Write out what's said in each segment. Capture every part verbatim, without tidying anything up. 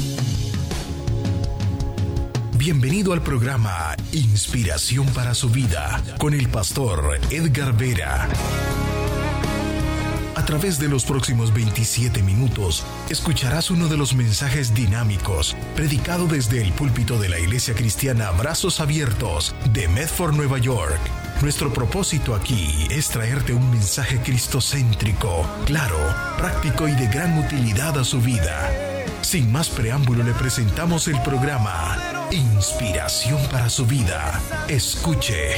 Bienvenido al programa Inspiración para su vida con el pastor Edgar Vera. A través de los próximos veintisiete minutos, escucharás uno de los mensajes dinámicos predicado desde el púlpito de la Iglesia Cristiana Brazos Abiertos de Medford, Nueva York. Nuestro propósito aquí es traerte un mensaje cristocéntrico, claro, práctico y de gran utilidad a su vida. Sin más preámbulo, le presentamos el programa Inspiración para su vida. Escuche.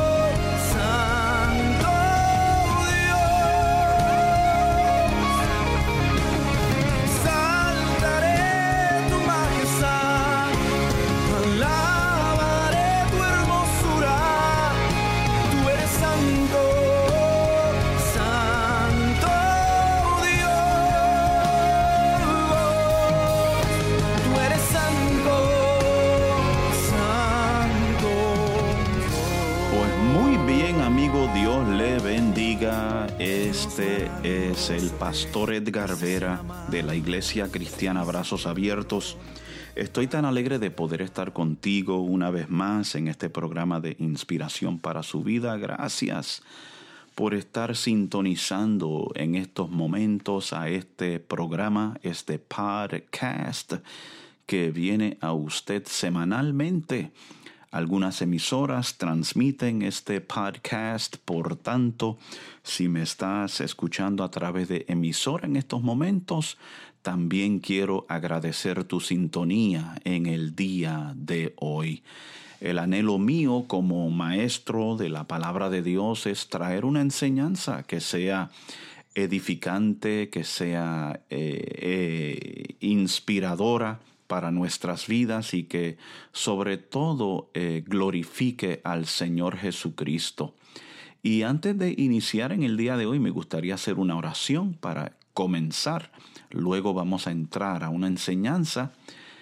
Dios le bendiga. Este es el pastor Edgar Vera de la Iglesia Cristiana Brazos Abiertos. Estoy tan alegre de poder estar contigo una vez más en este programa de Inspiración para su vida. Gracias por estar sintonizando en estos momentos a este programa, este podcast que viene a usted semanalmente. Algunas emisoras transmiten este podcast, por tanto, si me estás escuchando a través de emisora en estos momentos, también quiero agradecer tu sintonía en el día de hoy. El anhelo mío como maestro de la palabra de Dios es traer una enseñanza que sea edificante, que sea eh, eh, inspiradora para nuestras vidas y que sobre todo eh, glorifique al Señor Jesucristo. Y antes de iniciar en el día de hoy me gustaría hacer una oración para comenzar. Luego vamos a entrar a una enseñanza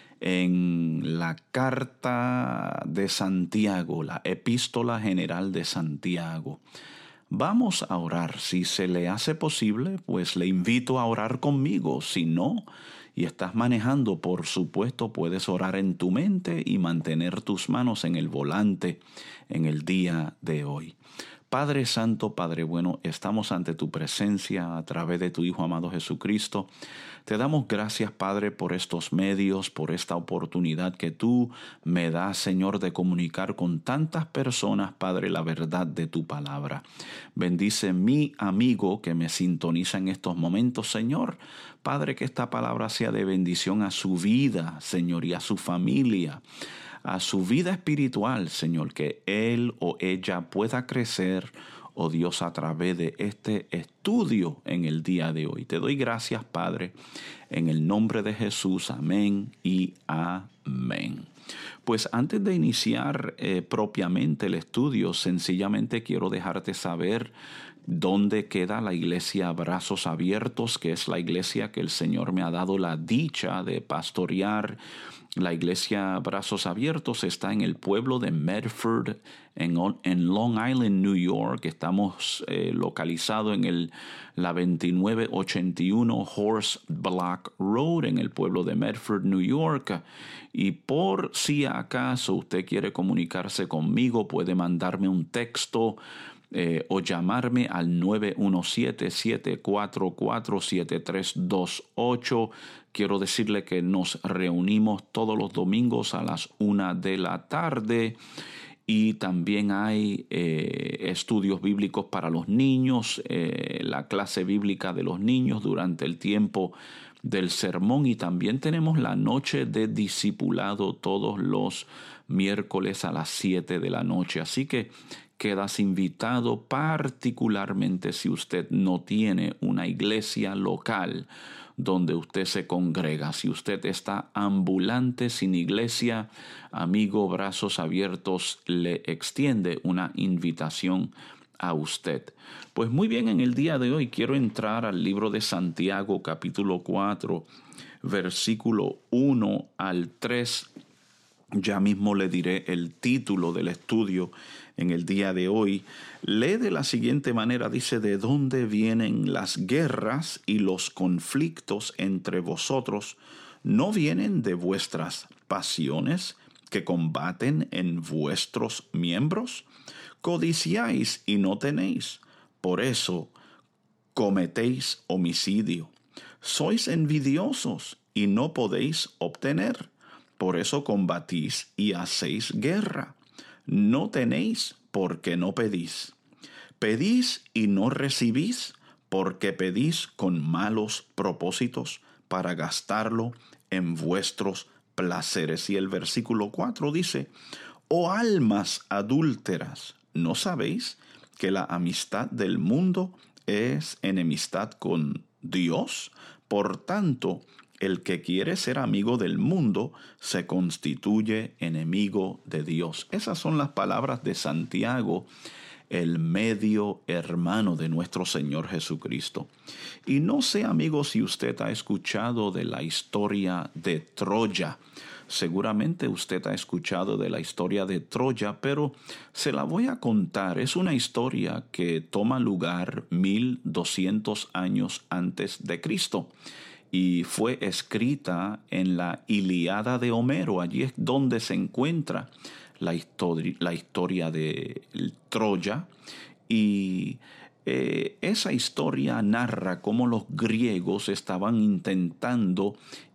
en la carta de Santiago, la epístola general de Santiago. Vamos a orar. Si se le hace posible, pues le invito a orar conmigo. Si no, y estás manejando, por supuesto, puedes orar en tu mente y mantener tus manos en el volante en el día de hoy. Padre Santo, Padre bueno, estamos ante tu presencia a través de tu Hijo amado Jesucristo. Te damos gracias, Padre, por estos medios, por esta oportunidad que tú me das, Señor, de comunicar con tantas personas, Padre, la verdad de tu palabra. Bendice mi amigo que me sintoniza en estos momentos, Señor. Padre, que esta palabra sea de bendición a su vida, Señor, y a su familia, a su vida espiritual, Señor, que él o ella pueda crecer, oh Dios, a través de este estudio en el día de hoy. Te doy gracias, Padre, en el nombre de Jesús. Amén y amén. Pues antes de iniciar eh, propiamente el estudio, sencillamente quiero dejarte saber dónde queda la iglesia Brazos Abiertos, que es la iglesia que el Señor me ha dado la dicha de pastorear. La iglesia Brazos Abiertos está en el pueblo de Medford, en, en Long Island, New York. Estamos eh, localizados en el, la veintinueve ochenta y uno Horse Block Road, en el pueblo de Medford, New York. Y por si acaso usted quiere comunicarse conmigo, puede mandarme un texto Eh, o llamarme al nueve uno siete, siete cuatro cuatro, siete tres dos ocho. Quiero decirle que nos reunimos todos los domingos a las una de la tarde. Y también hay eh, estudios bíblicos para los niños, eh, la clase bíblica de los niños durante el tiempo del sermón. Y también tenemos la noche de discipulado todos los miércoles a las siete de la noche. Así que quedas invitado, particularmente si usted no tiene una iglesia local donde usted se congrega. Si usted está ambulante sin iglesia, amigo, Brazos Abiertos le extiende una invitación a usted. Pues muy bien, en el día de hoy quiero entrar al libro de Santiago, capítulo cuatro, versículo uno al tres. Ya mismo le diré el título del estudio en el día de hoy. Lee de la siguiente manera, dice: ¿de dónde vienen las guerras y los conflictos entre vosotros? ¿no vienen de vuestras pasiones que combaten en vuestros miembros? Codiciáis y no tenéis, por eso cometéis homicidio. Sois envidiosos y no podéis obtener, por eso combatís y hacéis guerra. No tenéis porque no pedís. Pedís y no recibís, porque pedís con malos propósitos para gastarlo en vuestros placeres. Y el versículo cuatro dice, oh almas adúlteras, ¿no sabéis que la amistad del mundo es enemistad con Dios? Por tanto, el que quiere ser amigo del mundo se constituye enemigo de Dios. Esas son las palabras de Santiago, el medio hermano de nuestro Señor Jesucristo. Y no sé, amigos, si usted ha escuchado de la historia de Troya. Seguramente usted ha escuchado de la historia de Troya, pero se la voy a contar. Es una historia que toma lugar mil doscientos años antes de Cristo. Y fue escrita en la Ilíada de Homero. Allí es donde se encuentra la historia, la historia de Troya. Y eh, esa historia narra cómo los griegos estaban intentando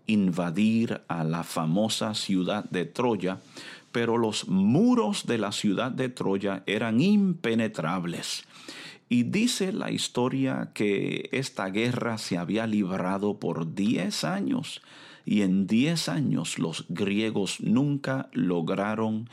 invadir a la famosa ciudad de Troya, pero los muros de la ciudad de Troya eran impenetrables. Y dice la historia que esta guerra se había librado por diez años, y en diez años los griegos nunca lograron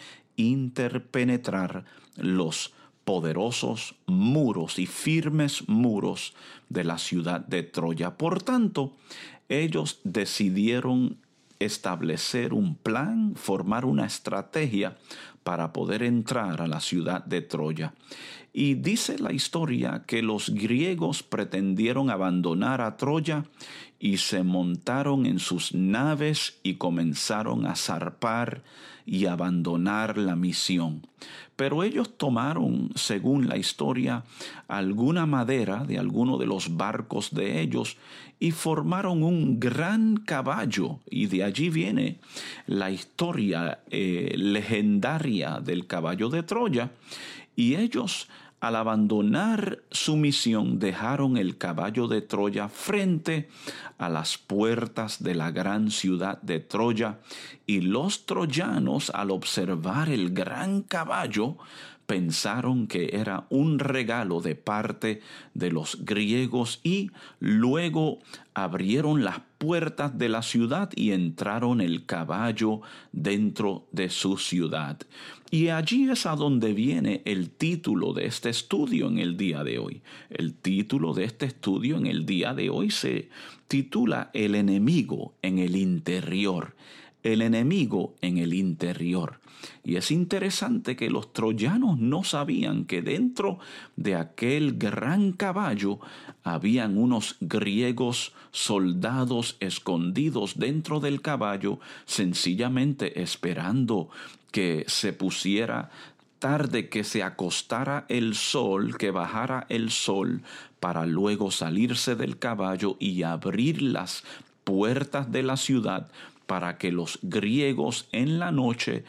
interpenetrar los poderosos muros y firmes muros de la ciudad de Troya. Por tanto, ellos decidieron establecer un plan, formar una estrategia para poder entrar a la ciudad de Troya. Y dice la historia que los griegos pretendieron abandonar a Troya y se montaron en sus naves y comenzaron a zarpar y abandonar la misión. Pero ellos tomaron, según la historia, alguna madera de alguno de los barcos de ellos y formaron un gran caballo. Y de allí viene la historia eh, legendaria del caballo de Troya. Y ellos, al abandonar su misión, dejaron el caballo de Troya frente a las puertas de la gran ciudad de Troya, y los troyanos, al observar el gran caballo, pensaron que era un regalo de parte de los griegos y luego abrieron las puertas de la ciudad y entraron el caballo dentro de su ciudad. Y allí es a donde viene el título de este estudio en el día de hoy. El título de este estudio en el día de hoy se titula El enemigo en el interior. El enemigo en el interior. Y es interesante que los troyanos no sabían que dentro de aquel gran caballo habían unos griegos soldados escondidos dentro del caballo, sencillamente esperando que se pusiera tarde, que se acostara el sol, que bajara el sol, para luego salirse del caballo y abrir las puertas de la ciudad para que los griegos en la noche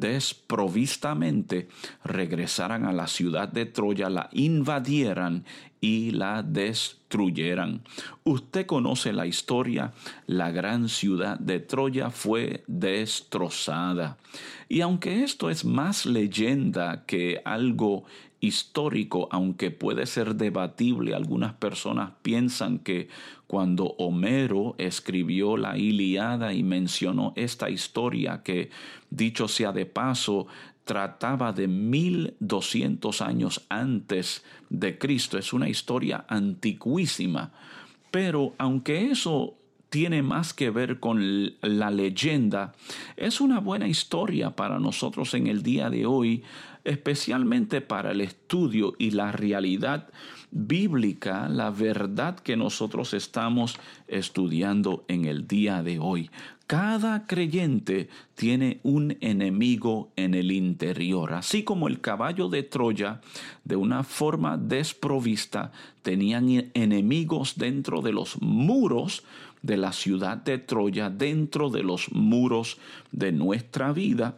desprovistamente regresaran a la ciudad de Troya, la invadieran y la destruyeran. Usted conoce la historia. La gran ciudad de Troya fue destrozada. Y aunque esto es más leyenda que algo histórico, aunque puede ser debatible, algunas personas piensan que cuando Homero escribió la Ilíada y mencionó esta historia, que dicho sea de paso, trataba de mil doscientos años antes de Cristo. Es una historia antiquísima. Pero aunque eso tiene más que ver con la leyenda, es una buena historia para nosotros en el día de hoy, especialmente para el estudio y la realidad bíblica, la verdad que nosotros estamos estudiando en el día de hoy. Cada creyente tiene un enemigo en el interior, así como el caballo de Troya, de una forma desprovista, tenían enemigos dentro de los muros de la ciudad de Troya, dentro de los muros de nuestra vida,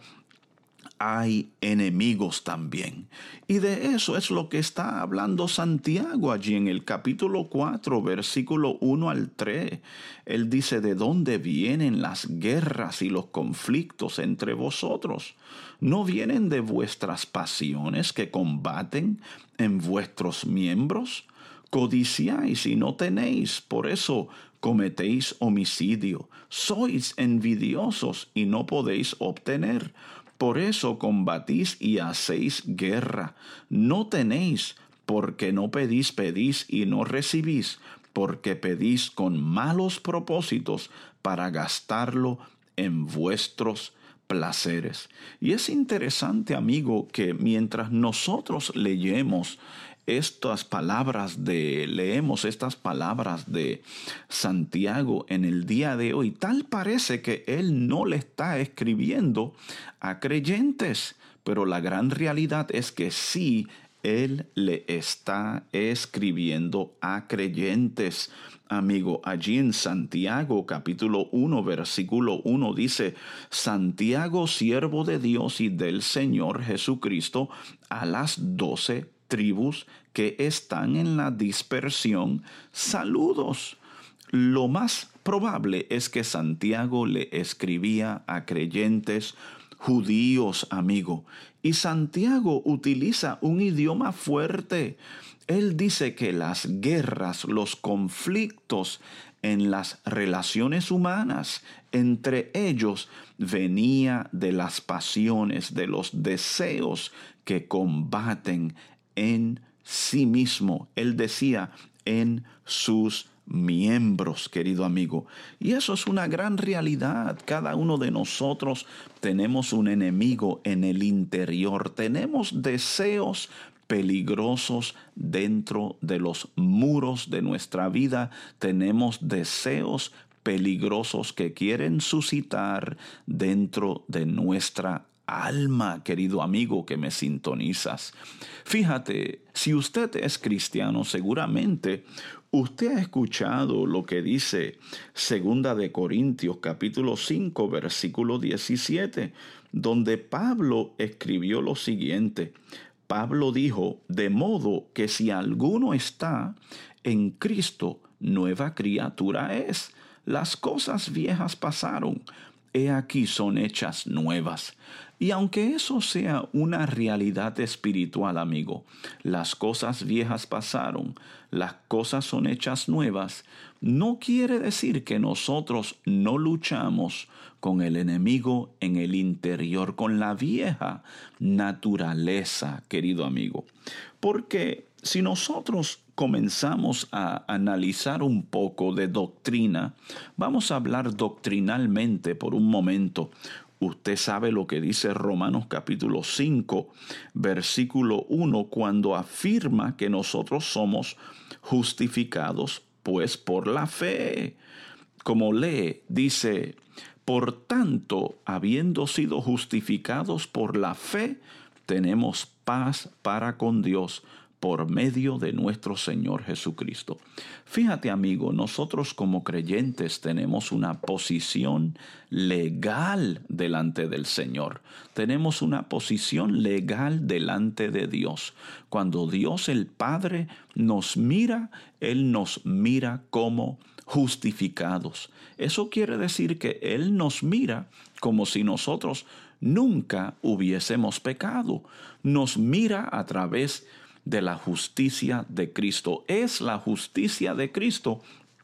hay enemigos también. Y de eso es lo que está hablando Santiago allí en el capítulo cuatro, versículo uno al tres. Él dice: ¿de dónde vienen las guerras y los conflictos entre vosotros? ¿No vienen de vuestras pasiones que combaten en vuestros miembros? Codiciáis y no tenéis, por eso cometéis homicidio. Sois envidiosos y no podéis obtener. Por eso combatís y hacéis guerra. No tenéis, porque no pedís, pedís y no recibís, porque pedís con malos propósitos para gastarlo en vuestros placeres. Y es interesante, amigo, que mientras nosotros leemos estas palabras de, leemos estas palabras de Santiago en el día de hoy, tal parece que él no le está escribiendo a creyentes, pero la gran realidad es que sí, él le está escribiendo a creyentes. Amigo, allí en Santiago capítulo uno, versículo uno dice: Santiago, siervo de Dios y del Señor Jesucristo, a las doce tribus que están en la dispersión, saludos. Lo más probable es que Santiago le escribía a creyentes judíos, amigo. Y Santiago utiliza un idioma fuerte. Él dice que las guerras, los conflictos en las relaciones humanas entre ellos venía de las pasiones, de los deseos que combaten en sí mismo. Él decía en sus miembros, querido amigo. Y eso es una gran realidad. Cada uno de nosotros tenemos un enemigo en el interior. Tenemos deseos peligrosos dentro de los muros de nuestra vida. Tenemos deseos peligrosos que quieren suscitar dentro de nuestra alma, querido amigo que me sintonizas. Fíjate, si usted es cristiano, seguramente usted ha escuchado lo que dice Segunda de Corintios capítulo cinco, versículo diecisiete, donde Pablo escribió lo siguiente. Pablo dijo: de modo que si alguno está en Cristo, nueva criatura es. Las cosas viejas pasaron, he aquí son hechas nuevas. Y aunque eso sea una realidad espiritual, amigo, las cosas viejas pasaron, las cosas son hechas nuevas, no quiere decir que nosotros no luchamos con el enemigo en el interior, con la vieja naturaleza, querido amigo. Porque si nosotros comenzamos a analizar un poco de doctrina, vamos a hablar doctrinalmente por un momento. Usted sabe lo que dice Romanos capítulo cinco, versículo uno, cuando afirma que nosotros somos justificados, pues por la fe. Como lee, dice: por tanto, habiendo sido justificados por la fe, tenemos paz para con Dios por medio de nuestro Señor Jesucristo. Fíjate, amigo, nosotros como creyentes tenemos una posición legal delante del Señor. Tenemos una posición legal delante de Dios. Cuando Dios el Padre nos mira, Él nos mira como justificados. Eso quiere decir que Él nos mira como si nosotros nunca hubiésemos pecado. Nos mira a través de de la justicia de Cristo. Es la justicia de Cristo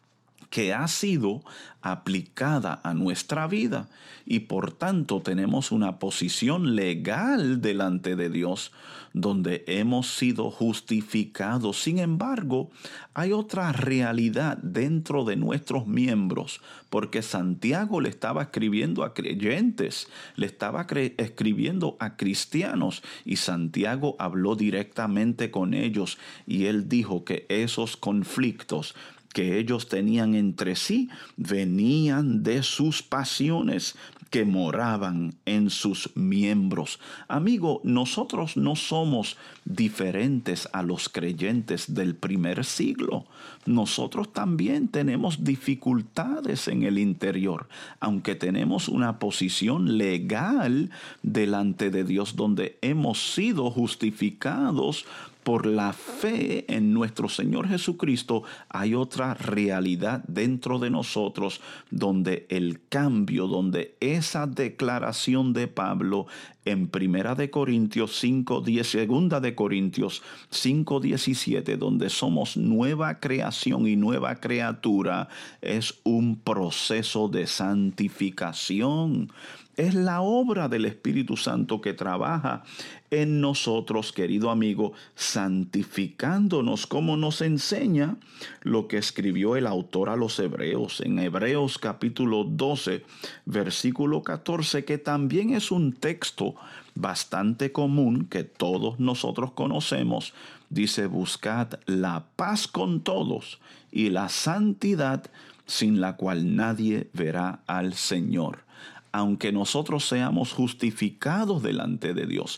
que ha sido aplicada a nuestra vida y por tanto tenemos una posición legal delante de Dios donde hemos sido justificados. Sin embargo, hay otra realidad dentro de nuestros miembros, porque Santiago le estaba escribiendo a creyentes, le estaba cre- escribiendo a cristianos, y Santiago habló directamente con ellos y él dijo que esos conflictos, que ellos tenían entre sí venían de sus pasiones que moraban en sus miembros. Amigo, nosotros no somos diferentes a los creyentes del primer siglo. Nosotros también tenemos dificultades en el interior, aunque tenemos una posición legal delante de Dios donde hemos sido justificados por la fe en nuestro Señor Jesucristo. Hay otra realidad dentro de nosotros donde el cambio, donde esa declaración de Pablo en Primera de Corintios cinco diez, Segunda de Corintios cinco diecisiete, donde somos nueva creación y nueva criatura, es un proceso de santificación. Es la obra del Espíritu Santo que trabaja en nosotros, querido amigo, santificándonos, como nos enseña lo que escribió el autor a los Hebreos en Hebreos capítulo doce, versículo catorce, que también es un texto bastante común que todos nosotros conocemos. Dice: buscad la paz con todos y la santidad, sin la cual nadie verá al Señor. Aunque nosotros seamos justificados delante de Dios,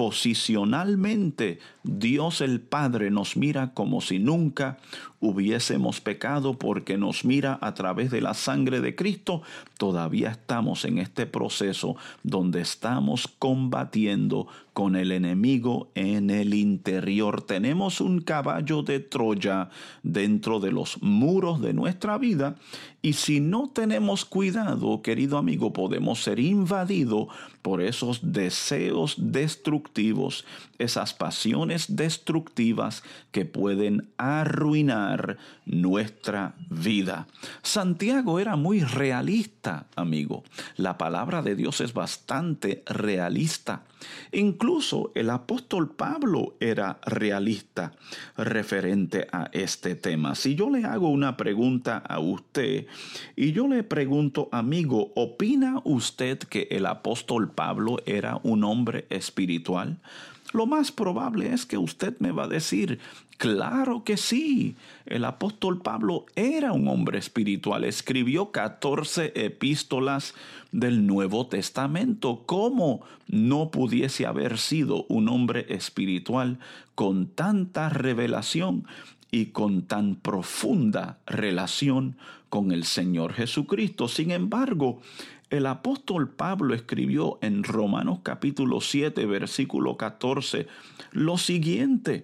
posicionalmente Dios el Padre nos mira como si nunca hubiésemos pecado, porque nos mira a través de la sangre de Cristo. Todavía estamos en este proceso donde estamos combatiendo con el enemigo en el interior. Tenemos un caballo de Troya dentro de los muros de nuestra vida, y si no tenemos cuidado, querido amigo, podemos ser invadidos por esos deseos destructivos, esas pasiones destructivas que pueden arruinar nuestra vida. Santiago era muy realista, amigo. La palabra de Dios es bastante realista. Incluso el apóstol Pablo era realista referente a este tema. Si yo le hago una pregunta a usted y yo le pregunto, amigo, ¿opina usted que el apóstol Pablo era un hombre espiritual? Lo más probable es que usted me va a decir: claro que sí, el apóstol Pablo era un hombre espiritual, escribió catorce epístolas del Nuevo Testamento. ¿Cómo no pudiese haber sido un hombre espiritual con tanta revelación y con tan profunda relación con el Señor Jesucristo? Sin embargo, el apóstol Pablo escribió en Romanos capítulo siete, versículo catorce, lo siguiente.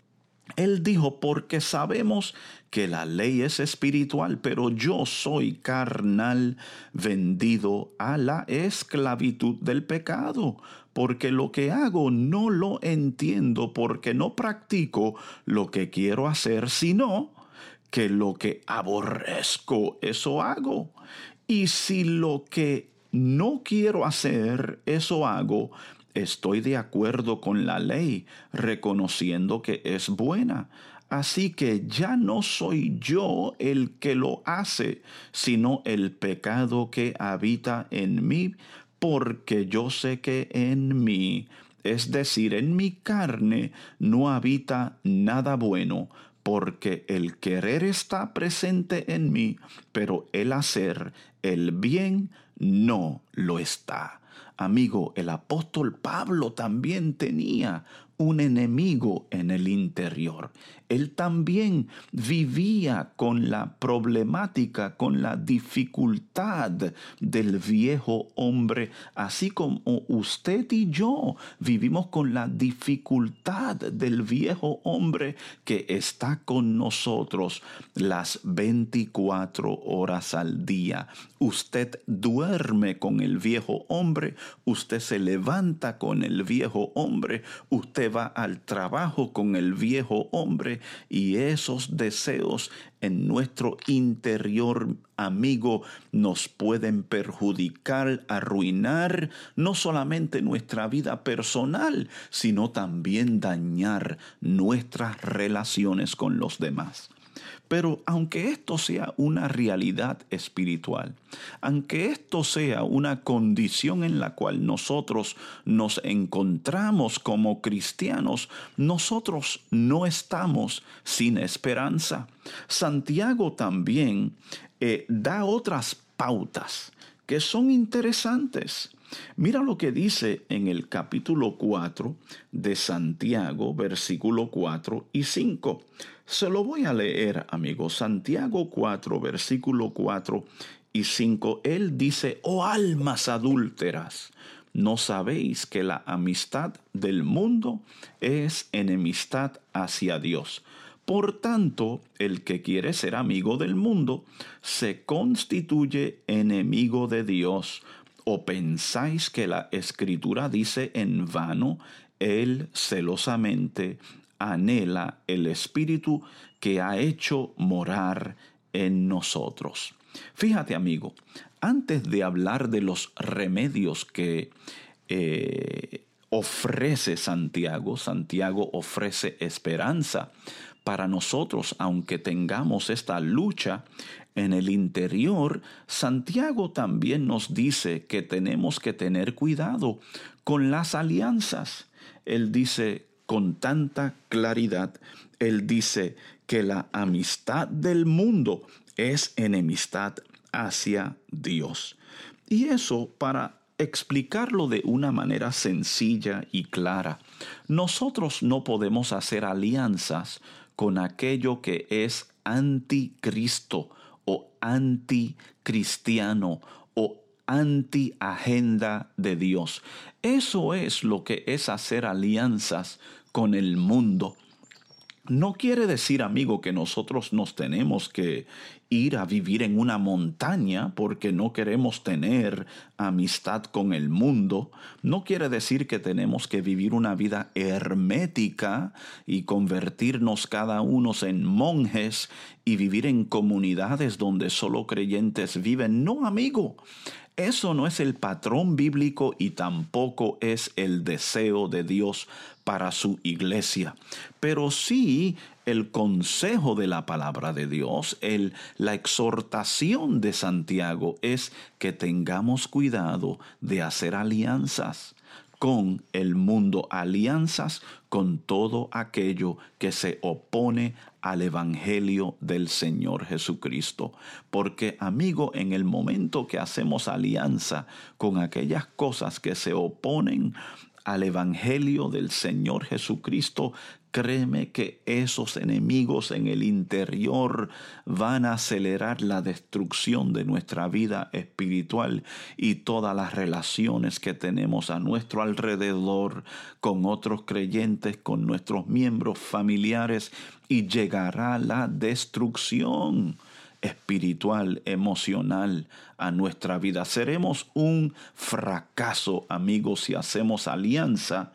Él dijo: porque sabemos que la ley es espiritual, pero yo soy carnal, vendido a la esclavitud del pecado. Porque lo que hago no lo entiendo, porque no practico lo que quiero hacer, sino que lo que aborrezco, eso hago. Y si lo que no quiero hacer, eso hago, estoy de acuerdo con la ley, reconociendo que es buena. Así que ya no soy yo el que lo hace, sino el pecado que habita en mí, porque yo sé que en mí, es decir, en mi carne, no habita nada bueno, porque el querer está presente en mí, pero el hacer el bien no lo está. Amigo, el apóstol Pablo también tenía un enemigo en el interior. Él también vivía con la problemática, con la dificultad del viejo hombre, así como usted y yo vivimos con la dificultad del viejo hombre que está con nosotros las veinticuatro horas al día. Usted duerme con el viejo hombre, usted se levanta con el viejo hombre, usted va al trabajo con el viejo hombre, y esos deseos en nuestro interior, amigo, nos pueden perjudicar, arruinar no solamente nuestra vida personal, sino también dañar nuestras relaciones con los demás. Pero aunque esto sea una realidad espiritual, aunque esto sea una condición en la cual nosotros nos encontramos como cristianos, nosotros no estamos sin esperanza. Santiago también eh, da otras pautas que son interesantes. Mira lo que dice en el capítulo cuatro de Santiago, versículo cuatro y cinco. Se lo voy a leer, amigos. Santiago cuatro, versículo cuatro y cinco. Él dice: oh almas adúlteras, ¿no sabéis que la amistad del mundo es enemistad hacia Dios? Por tanto, el que quiere ser amigo del mundo se constituye enemigo de Dios. ¿O pensáis que la Escritura dice en vano: Él celosamente anhela el Espíritu que ha hecho morar en nosotros? Fíjate, amigo, antes de hablar de los remedios que eh, ofrece Santiago, Santiago ofrece esperanza para nosotros, aunque tengamos esta lucha en el interior. Santiago también nos dice que tenemos que tener cuidado con las alianzas. Él dice con tanta claridad, él dice que la amistad del mundo es enemistad hacia Dios. Y eso, para explicarlo de una manera sencilla y clara, nosotros no podemos hacer alianzas con aquello que es anticristo o anticristiano o anti-agenda de Dios. Eso es lo que es hacer alianzas con el mundo. No quiere decir, amigo, que nosotros nos tenemos que ir a vivir en una montaña porque no queremos tener amistad con el mundo. No quiere decir que tenemos que vivir una vida hermética y convertirnos cada uno en monjes y vivir en comunidades donde solo creyentes viven. No, amigo. Eso no es el patrón bíblico y tampoco es el deseo de Dios para su iglesia. Pero sí el consejo de la palabra de Dios, el, la exhortación de Santiago es que tengamos cuidado de hacer alianzas con el mundo, alianzas con todo aquello que se opone al Evangelio del Señor Jesucristo. Porque, amigo, en el momento que hacemos alianza con aquellas cosas que se oponen al Evangelio del Señor Jesucristo, créeme que esos enemigos en el interior van a acelerar la destrucción de nuestra vida espiritual y todas las relaciones que tenemos a nuestro alrededor con otros creyentes, con nuestros miembros familiares, y llegará la destrucción espiritual, emocional a nuestra vida. Seremos un fracaso, amigos, si hacemos alianza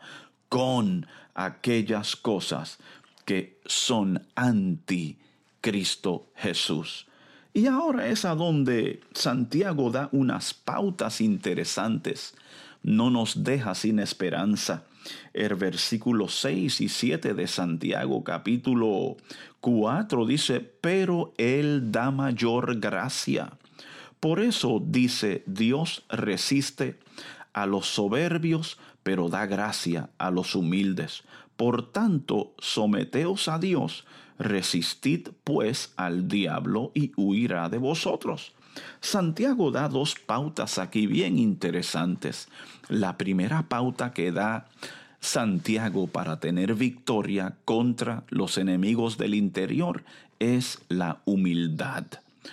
con aquellas cosas que son anti Cristo Jesús. Y ahora es a donde Santiago da unas pautas interesantes. No nos deja sin esperanza. El versículo seis y siete de Santiago capítulo cuatro dice: pero Él da mayor gracia. Por eso dice: Dios resiste a los soberbios, pero da gracia a los humildes. Por tanto, someteos a Dios, resistid pues al diablo y huirá de vosotros. Santiago da dos pautas aquí bien interesantes. La primera pauta que da Santiago para tener victoria contra los enemigos del interior es la humildad.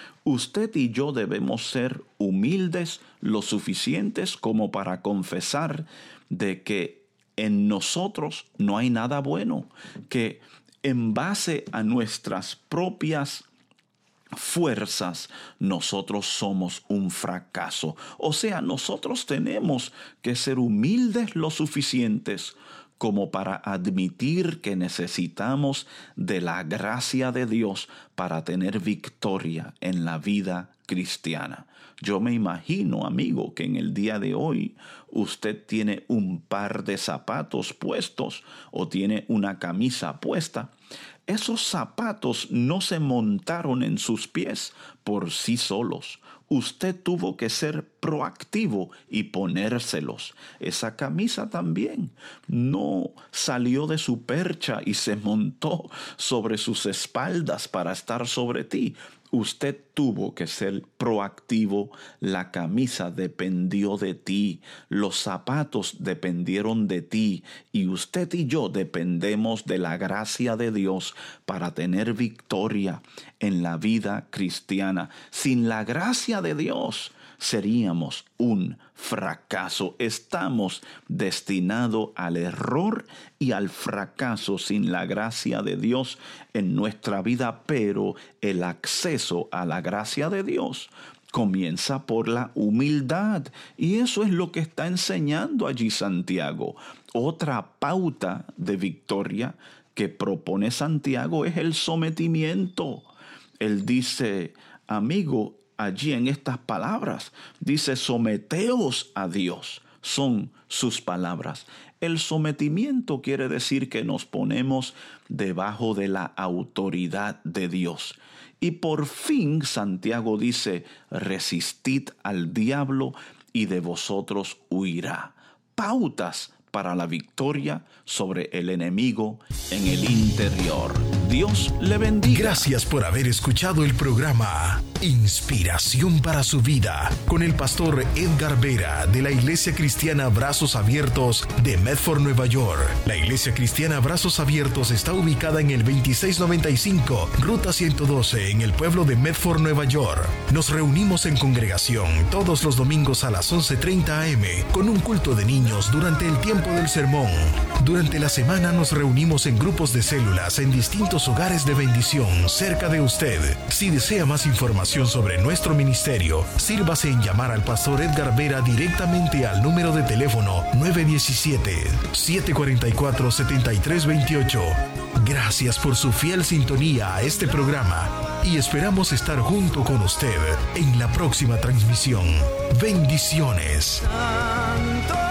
Usted y yo debemos ser humildes lo suficientes como para confesar de que en nosotros no hay nada bueno, que en base a nuestras propias fuerzas nosotros somos un fracaso. O sea, nosotros tenemos que ser humildes lo suficientes como para admitir que necesitamos de la gracia de Dios para tener victoria en la vida cristiana. Yo me imagino, amigo, que en el día de hoy usted tiene un par de zapatos puestos o tiene una camisa puesta. Esos zapatos no se montaron en sus pies por sí solos. Usted tuvo que ser proactivo y ponérselos. Esa camisa también no salió de su percha y se montó sobre sus espaldas para estar sobre ti. Usted tuvo que ser proactivo. La camisa dependió de ti. Los zapatos dependieron de ti. Y usted y yo dependemos de la gracia de Dios para tener victoria en la vida cristiana. Sin la gracia de Dios, seríamos un fracaso. Estamos destinados al error y al fracaso sin la gracia de Dios en nuestra vida, pero el acceso a la gracia de Dios comienza por la humildad, y eso es lo que está enseñando allí Santiago. Otra pauta de victoria que propone Santiago es el sometimiento. Él dice, amigo, allí en estas palabras, dice, someteos a Dios. Son sus palabras. El sometimiento quiere decir que nos ponemos debajo de la autoridad de Dios. Y por fin Santiago dice, resistid al diablo y de vosotros huirá. Pautas para la victoria sobre el enemigo en el interior. Dios le bendiga. Gracias por haber escuchado el programa Inspiración para su Vida con el pastor Edgar Vera de la Iglesia Cristiana Brazos Abiertos de Medford, Nueva York. La Iglesia Cristiana Brazos Abiertos está ubicada en el veintiséis noventa y cinco, Ruta ciento doce, en el pueblo de Medford, Nueva York. Nos reunimos en congregación todos los domingos a las once treinta a eme con un culto de niños durante el tiempo del sermón. Durante la semana nos reunimos en grupos de células en distintos hogares de bendición cerca de usted. Si desea más información sobre nuestro ministerio, sírvase en llamar al pastor Edgar Vera directamente al número de teléfono nueve uno siete, siete cuatro cuatro, siete tres dos ocho. Gracias por su fiel sintonía a este programa y esperamos estar junto con usted en la próxima transmisión. Bendiciones. Santo